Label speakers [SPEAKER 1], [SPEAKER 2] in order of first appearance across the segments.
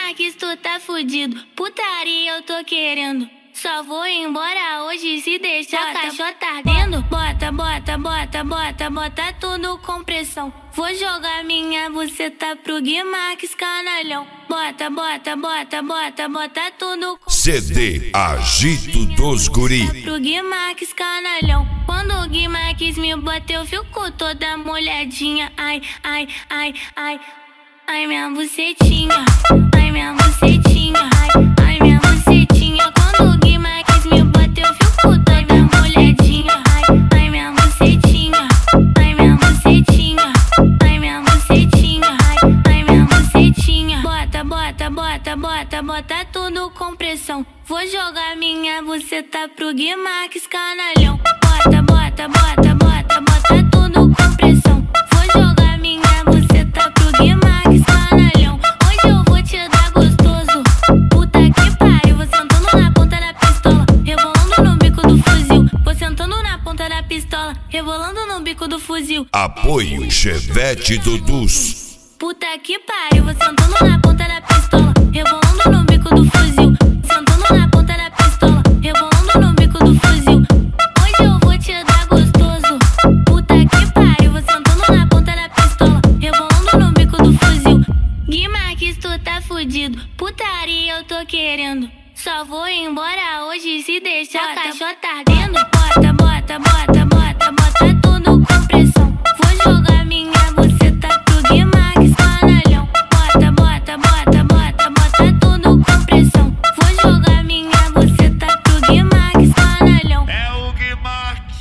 [SPEAKER 1] Marques, tu tá fudido, putaria eu tô querendo. Só vou embora hoje se deixar a caixota ardendo. Bota, bota, bota, bota, bota tudo com pressão. Vou jogar minha buceta pro Gui Marques canalhão. Bota, bota, bota, bota, bota tudo com
[SPEAKER 2] CD Agito dos Guri.
[SPEAKER 1] pro Gui Marques canalhão. Quando o Gui Marques me bota eu fico toda molhadinha. Ai, ai, ai, ai, ai minha bucetinha. Ai minha bucetinha, ai, ai minha bucetinha. Quando o Gui Marques me bota eu fico toda molhadinha. Ai, ai minha bucetinha, ai minha bucetinha, ai minha bucetinha, ai, ai minha bucetinha. Bota, bota, bota, bota, bota tudo com pressão. Vou jogar minha buceta pro Gui Marques canalhão. Bota, bota, bota, bota, bota tudo com pressão. Vou jogar minha buceta pro Gui Marques canalhão. Hoje eu vou te dar gostoso. Puta que pariu, vou sentando na ponta da pistola, rebolando no bico do fuzil. Vou sentando na ponta da pistola, rebolando no bico do fuzil.
[SPEAKER 2] Apoio Chevette Dodus.
[SPEAKER 1] Puta que pariu, vou sentando na ponta da pistola, rebolando no bico do fuzil. Sentando na ponta da pistola, rebolando no bico do fuzil. Hoje eu vou te dar gostoso. Puta que pariu, vou sentando na ponta da pistola, rebolando no bico do fuzil. Gui Marques, tu tá fudido, putaria eu tô querendo. Só vou embora hoje se deixar a caixota ardendo. Bota, bota, bota, bota, bota tudo com pressão. Vou jogar minha buceta pro Gui Marques canalhão. Bota, bota, bota, bota, bota tudo com pressão. Vou jogar minha buceta pro Gui Marques canalhão.
[SPEAKER 3] É o Gui Marques,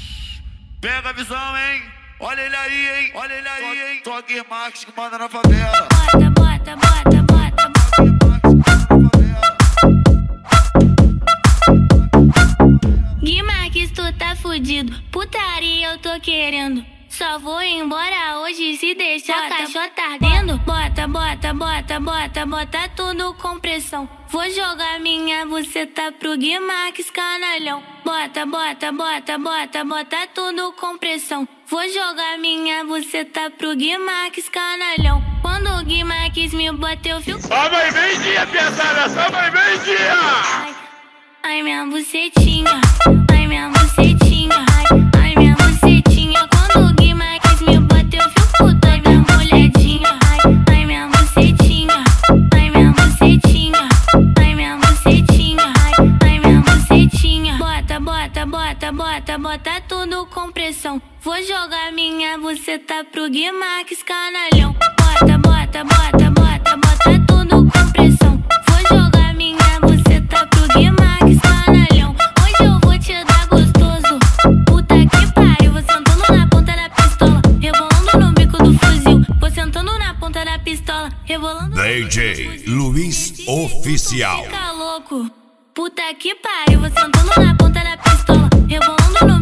[SPEAKER 3] pega a visão, hein? Olha ele aí, hein? Olha ele aí, hein? Só Gui Marques que manda na favela.
[SPEAKER 1] Bota, bota, bota, bota, bota.
[SPEAKER 3] Gui Marques que manda na favela.
[SPEAKER 1] Gui Marques, tu tá fudido, putaria eu tô querendo. Só vou embora hoje se deixar a caixota ardendo. Bota, bota, bota, bota, bota tudo com pressão. Vou jogar minha buceta pro Gui Marques canalhão. Bota, bota, bota, bota, bota tudo com pressão. Vou jogar minha buceta pro Gui Marques canalhão. Quando o Gui Marques me bota eu fico...
[SPEAKER 3] Samba e vem dia, pesada, samba e vem dia!
[SPEAKER 1] Ai, ai minha bucetinha, ai minha bucetinha, ai, ai minha bucetinha. Quando o Gui Marques me bota eu fico toda molhadinha. Ai, ai minha bucetinha, ai minha bucetinha, ai minha bucetinha, ai, ai minha bucetinha. Bota, bota, bota, bota, bota tudo com pressão. Vou jogar minha buceta pro Gui Marques canalhão. Bota, bota, bota, bota, bota tudo com pressão. Vou jogar minha buceta pro Gui Marques canalhão. Hoje eu vou te dar gostoso. Puta que pariu, vou sentando na ponta da pistola, rebolando no bico do fuzil. Vou sentando na ponta da pistola, rebolando no bico do
[SPEAKER 2] DJ
[SPEAKER 1] fuzil.
[SPEAKER 2] Luiz Oficial.
[SPEAKER 1] Fica louco. Puta que pariu, vou sentando na ponta da pistola, rebolando no